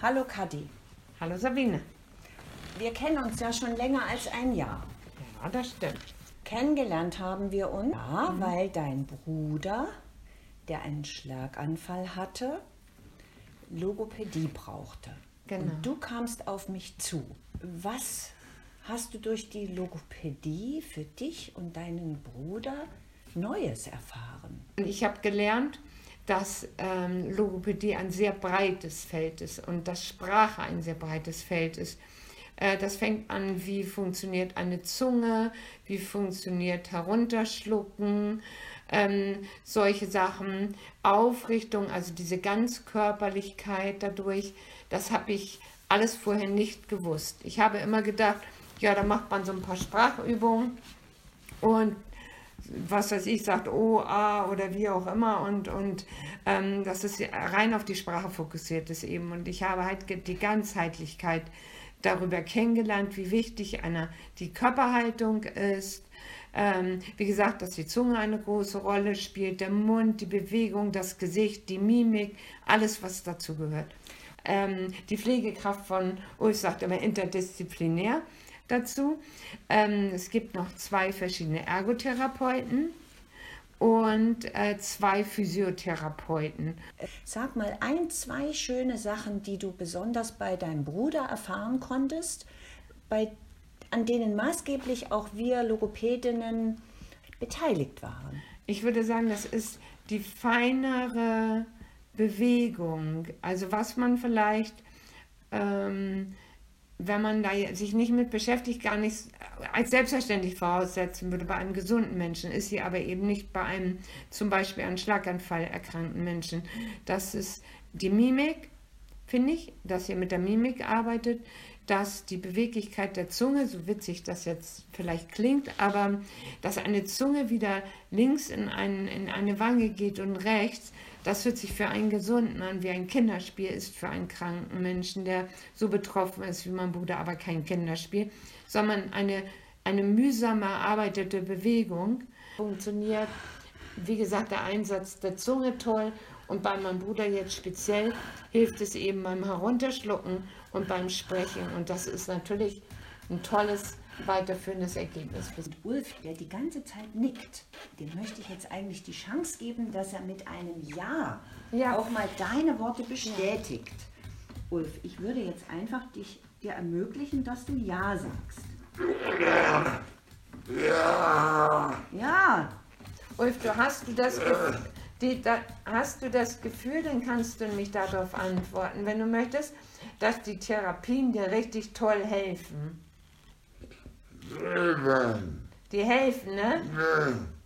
Hallo Kadi. Hallo Sabine. Wir kennen uns ja schon länger als ein Jahr. Ja, das stimmt. Kennengelernt haben wir uns, ja, weil dein Bruder, der einen Schlaganfall hatte, Logopädie brauchte. Genau. Und du kamst auf mich zu. Was hast du durch die Logopädie für dich und deinen Bruder Neues erfahren? Ich habe gelernt, dass Logopädie ein sehr breites Feld ist und dass Sprache ein sehr breites Feld ist. Das fängt an, wie funktioniert eine Zunge, wie funktioniert Herunterschlucken, solche Sachen, Aufrichtung, also diese Ganzkörperlichkeit dadurch, das habe ich alles vorher nicht gewusst. Ich habe immer gedacht, ja, da macht man so ein paar Sprachübungen und was weiß ich, sagt O, A oder wie auch immer und dass es rein auf die Sprache fokussiert ist eben. Und ich habe halt die Ganzheitlichkeit darüber kennengelernt, wie wichtig die Körperhaltung ist. Wie gesagt, dass die Zunge eine große Rolle spielt, der Mund, die Bewegung, das Gesicht, die Mimik, alles, was dazu gehört. Die Pflegekraft von Ulf sagt immer interdisziplinär dazu. Es gibt noch 2 verschiedene Ergotherapeuten und 2 Physiotherapeuten. Sag mal 2 schöne Sachen, die du besonders bei deinem Bruder erfahren konntest, an denen maßgeblich auch wir Logopädinnen beteiligt waren. Ich würde sagen, das ist die feinere Bewegung. Also was man vielleicht, wenn man da sich nicht mit beschäftigt, gar nicht als selbstverständlich voraussetzen würde bei einem gesunden Menschen, ist sie aber eben nicht bei einem zum Beispiel an Schlaganfall erkrankten Menschen. Das ist die Mimik, finde ich, dass ihr mit der Mimik arbeitet, dass die Beweglichkeit der Zunge, so witzig das jetzt vielleicht klingt, aber dass eine Zunge wieder links in eine Wange geht und rechts, das hört sich für einen Gesunden an, wie ein Kinderspiel ist für einen kranken Menschen, der so betroffen ist wie mein Bruder, aber kein Kinderspiel, sondern eine mühsam erarbeitete Bewegung. Funktioniert, wie gesagt, der Einsatz der Zunge toll und bei meinem Bruder jetzt speziell hilft es eben beim Herunterschlucken und beim Sprechen und das ist natürlich ein tolles weiterführendes Ergebnis. Und Ulf, der die ganze Zeit nickt, dem möchte ich jetzt eigentlich die Chance geben, dass er mit einem Ja, auch mal deine Worte bestätigt. Ulf, ich würde jetzt einfach dir ermöglichen, dass du Ja sagst. Ja. Ulf, hast du das Gefühl, dann kannst du mich darauf antworten, wenn du möchtest, dass die Therapien dir richtig toll helfen. Die helfen, ne?